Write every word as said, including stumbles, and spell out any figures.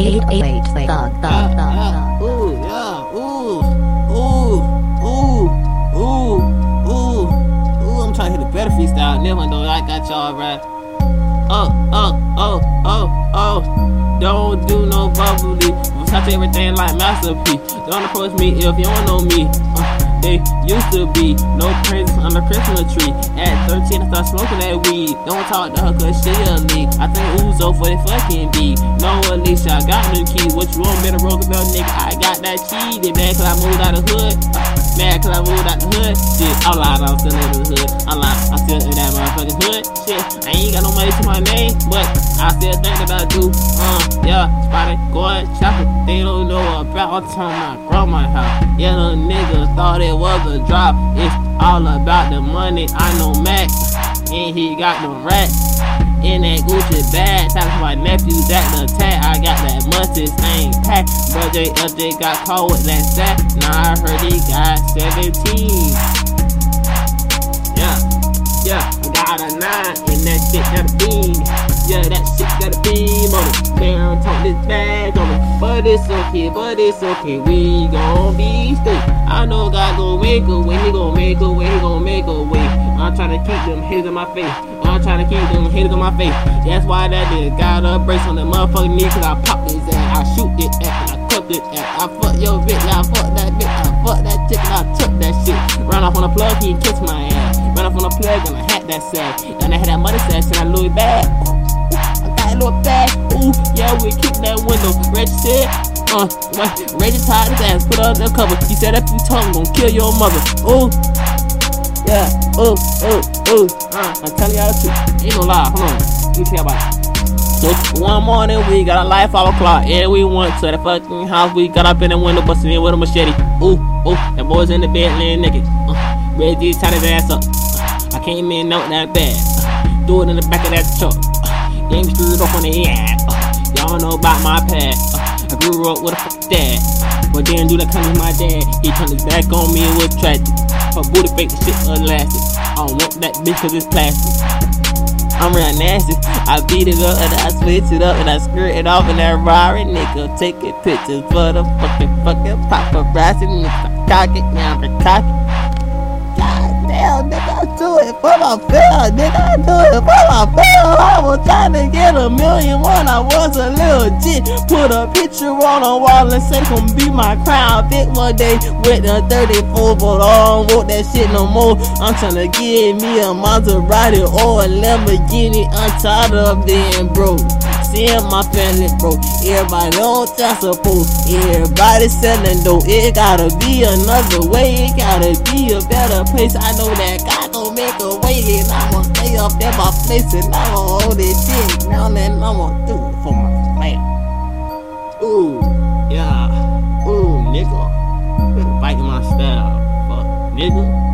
eight eight thug thug thug thug. Ooh, yeah, ooh, ooh, ooh, ooh, ooh, ooh. I'm trying to hit a better freestyle. Never know I got y'all right. Oh, oh, oh, oh, oh. Don't do no bubbly. Touch everything like Master P. Don't approach me if you don't know me. Uh, they used to be no presents on the Christmas tree. At thirteen, I started smoking that weed. Don't talk to her cause she a leak. I think Uzo for the fucking B. No, Alicia, I got new keys. What you want me to roll about, nigga? I got that cheese. They mad cause I moved out the hood. Uh, mad cause I moved out the hood. Shit, I'm lying, I'm still in the hood. I'm lying, I'm still in that motherfucking hood. Shit, I ain't got no money to my name, but I still think that I do. Uh, yeah, spotted, going shopping. They don't know about time my grandma's house. Yeah, the nigga thought it was a drop. It's all about the money. I know Max, and he got no racks. In that Gucci bag, talking to my nephews at the tag. I got that mustard stain pack. But J L J got caught with that sack. Now I heard he got seventeen. Yeah, yeah, I got a nine, and that shit got a beam. Yeah, that shit got a beam on it. Damn, talk this bag on it. But it's okay, but it's okay. We gon' be straight. I know God gon' make a way. He gon' make a way. He gon' make a way. I'm trying to keep them haters in my face. I'm trying to keep them haters in my face. That's why that nigga got a brace on the motherfucking knee. Cause I pop his ass. I shoot it at. And I cut it at. I fuck your bitch. I fuck that bitch. I fuck that chick. And I took that shit. Run off on the plug. He kiss my ass. Run off on the plug. And I had that sack. And I had that mother sack. And I blew it back. I got a little bag. Ooh, yeah, we kick that window. Reggie said, uh, what? Reggie tied his ass, put up the cover. He said, if you talk, I'm gonna kill your mother. Ooh, yeah, ooh, ooh, ooh. Uh, I'm telling y'all the truth. Ain't no lie, hold on. Let me tell you about it. So, one morning, we got a light five o'clock. Yeah, we went to the fucking house. We got up in the window, busting in with a machete. Ooh, ooh, that boy's in the bed laying naked. Uh, Reggie tied his ass up. Uh, I came in out that bad. Uh, threw it in the back of that truck. Game screwed up on the ass. Uh, y'all know about my past. Uh, I grew up with a fucking dad. Uh, but then do that kind of my dad. He turned his back on me and was tragic. Her booty fake, the shit elastic. I don't want that bitch cause it's plastic. I'm real nasty. I beat it up and I switch it up and I skirt it off in that Rari. Nigga taking pictures for the fucking fucking paparazzi. Nigga cock it, now I'm cock it. Damn, nigga, I do it for my fam, nigga, I do it for my fam. I was trying to get a million when I was a little G. Put a picture on a wall and say, come be my crown. Big one day with a thirty-four, but I don't want that shit no more. I'm trying to get me a Maserati or a Lamborghini. I'm tired of being broke. Seeing my family broke. Everybody on child support. Everybody selling dope. It gotta be another way. It gotta be a better place. I know that God gon' make a way. And I'ma stay up at my place. And I'ma hold it shit. Now then I'ma do it for my fam. Ooh, yeah. Ooh, nigga. Biting my style. Fuck, nigga.